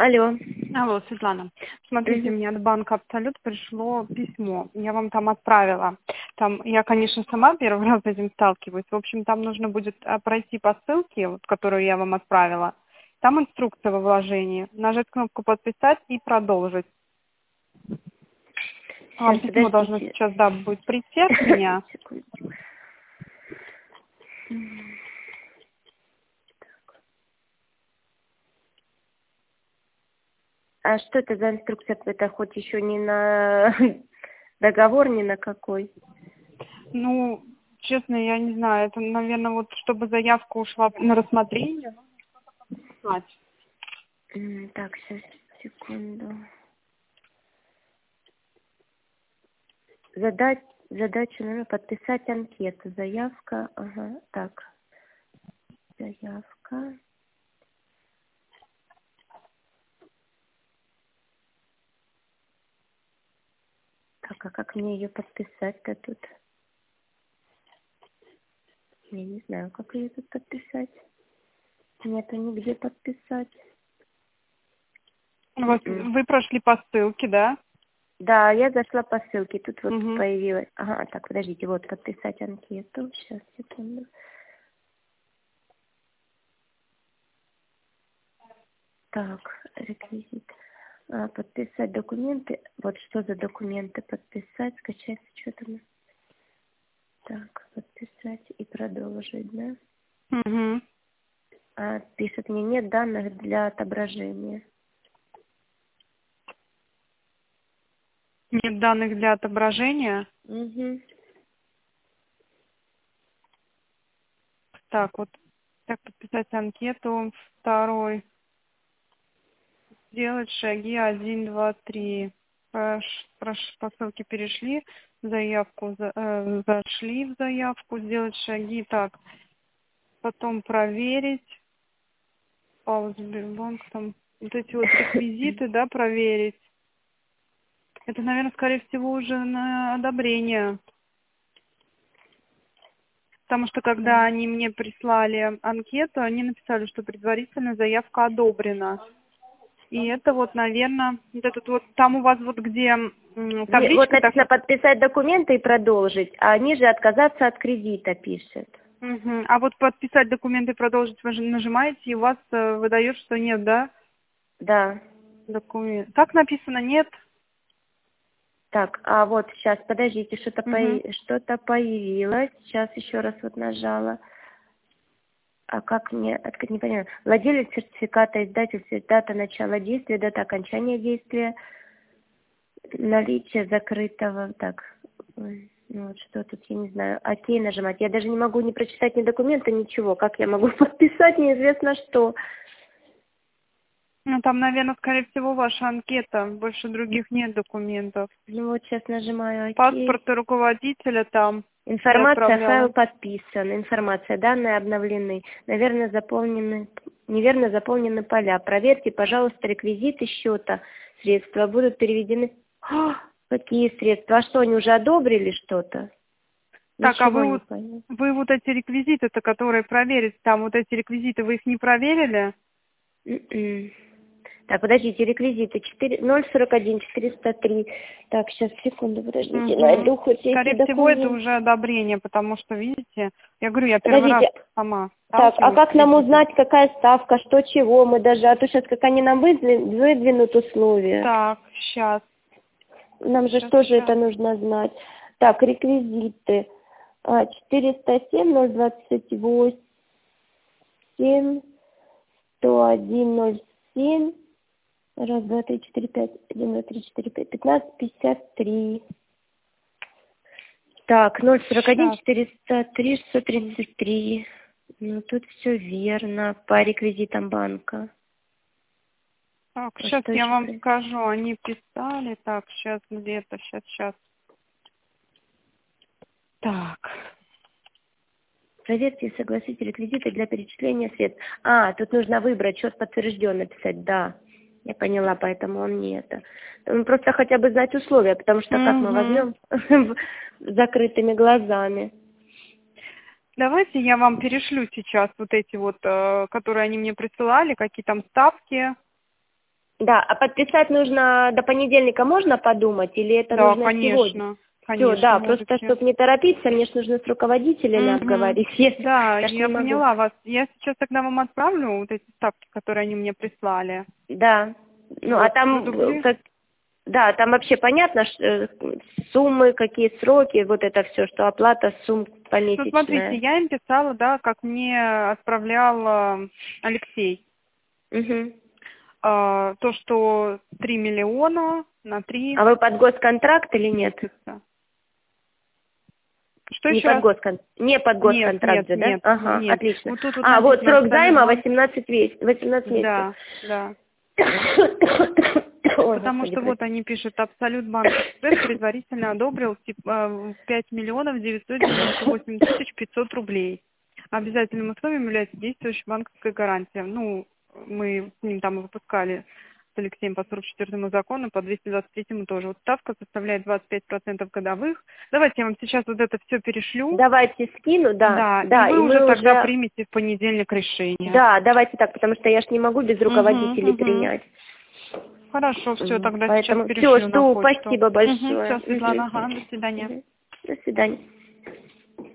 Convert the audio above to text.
Алло. Алло, Светлана. Смотрите, Мгм. мне от банка «Абсолют» пришло письмо. Я вам там отправила. Там я, конечно, сама первый раз с этим сталкиваюсь. В общем, там нужно будет пройти по ссылке, вот, которую я вам отправила. Там инструкция во вложении. Нажать кнопку «Подписать» и «Продолжить». Сейчас, Вам письмо должно подождите. сейчас, да, будет прийти от меня. Секунду. А что это за инструкция? Это хоть еще не на договор, ни на какой? Ну, честно, я не знаю. Это, наверное, вот чтобы заявка ушла на рассмотрение, нужно знать. Так, сейчас, секунду. Задача нужно подписать анкету. Заявка. Ага, так. Заявка. Так, а как мне ее подписать-то тут? Я не знаю, как ее тут подписать. Нету нигде подписать. Вот М-м. вы прошли по ссылке, да? Да, я зашла по ссылке, тут вот Угу. появилась. Ага, так, подождите, вот подписать анкету. Сейчас, секунду. Так, реквизит. Подписать документы. Вот что за документы подписать, скачать, что там. Так, подписать и продолжить, да? Угу. Пишет мне, нет данных для отображения. Нет данных для отображения. Угу. Так, вот. Так, подписать анкету. Второй. Сделать шаги 1, 2, 3. По ссылке перешли. Заявку. Зашли в заявку. Сделать шаги. Так. Потом проверить. Пауза Сбербанк. Там вот эти вот реквизиты, да, проверить. Это, наверное, скорее всего, уже на одобрение. Потому что когда они мне прислали анкету, они написали, что предварительно заявка одобрена. И это вот, наверное, вот этот вот, там у вас вот где Вот табличка написано такая. подписать документы и продолжить, а ниже отказаться от кредита пишет. Мгм. А вот подписать документы и продолжить вы же нажимаете, и у вас выдает, что нет, да, Да. документ. Так написано, нет. Так, а вот сейчас, подождите, Мгм. что-то появилось. Сейчас еще раз вот нажала. А как мне открыть, не понимаю. Владелец сертификата, издатель, дата начала действия, дата окончания действия, наличие закрытого. Так, ну вот что тут, я не знаю. Окей нажимать. Я даже не могу не прочитать ни документа, ничего. Как я могу подписать, неизвестно что. Ну, там, наверное, скорее всего, ваша анкета. Больше других нет документов. Ну вот сейчас нажимаю окей. Паспорт руководителя там я Информация, файл отправляла. подписан. Информация, данные обновлены. Неверно заполнены поля. Проверьте, пожалуйста, реквизиты счета. Средства будут переведены. Какие средства? А что, они уже одобрили что-то? Так, а Ничего не понятно. вы вот эти реквизиты-то, которые проверить, там вот эти реквизиты, вы их не проверили? М-м. Так, подождите, реквизиты 041 403. Так, сейчас, секунду, подождите, Угу. найду хоть эти Скорее всего, это документы. уже одобрение, потому что, видите, я говорю, я первый раз Подождите, сама так, а сталкиваюсь как с нам этим. узнать, какая ставка, что, чего мы даже, а то сейчас как они нам выдвинут условия. Так, сейчас, Нам же тоже это нужно знать. Так, реквизиты. 407 028 101 07. Раз, два, три, четыре, пять. 1, 2, 3, 4, 5. 15, 53. Так, 041 сейчас. 403 633. Ну, тут все верно по реквизитам банка. Так, А сейчас что я еще вам происходит? скажу, они писали, так, сейчас где-то, сейчас. Так, Проверьте и согласите реквизиты для перечисления средств. Тут нужно выбрать, счет подтвержден написать, да. Я поняла, поэтому он не это. Просто хотя бы знать условия, потому что как мы угу. возьмем с закрытыми глазами. Давайте я вам перешлю сейчас вот эти вот, которые они мне присылали, какие там ставки. Да, а подписать нужно до понедельника, можно подумать, или это Да, нужно сегодня? конечно. Конечно, Все, да, можете. просто чтобы не торопиться, мне же нужно с руководителями обговорить. Да, Я ж я не могу. поняла вас. Я сейчас тогда вам отправлю вот эти ставки, которые они мне прислали. Да. Ну, Вот, а там, дубли. да, там вообще понятно, суммы, какие сроки, вот это все, что оплата сумм Ну, помесячная. смотрите, я им писала, да, как мне отправлял Алексей. Угу. То, что 3 миллиона на 3 А вы под госконтракт или нет? месяца. Что Не еще под раз? не под госконтракт же, да? Нет, Ага, нет. отлично. Вот тут вот Вот написано срок займа Абсолют 18 месяцев. Да, да. Ой, Потому Господи, что вот они пишут, Абсолют Банк Экспресс предварительно одобрил 5 миллионов 998 тысяч 500 рублей. Обязательным условием является действующая банковская гарантия. Ну, мы с ним там и выпускали с Алексеем по 44-му закону, по 223-му тоже. Вот ставка составляет 25% годовых. Давайте я вам сейчас вот это все перешлю. Давайте скину, да. Да, и вы И уже мы тогда уже... примете в понедельник решение. Да, давайте так, потому что я ж не могу без руководителей Мгм. принять. Хорошо, все, тогда сейчас Поэтому все, перешлю на жду, почту. спасибо большое. Все, Светлана, Мгм. ага, до свидания. До свидания.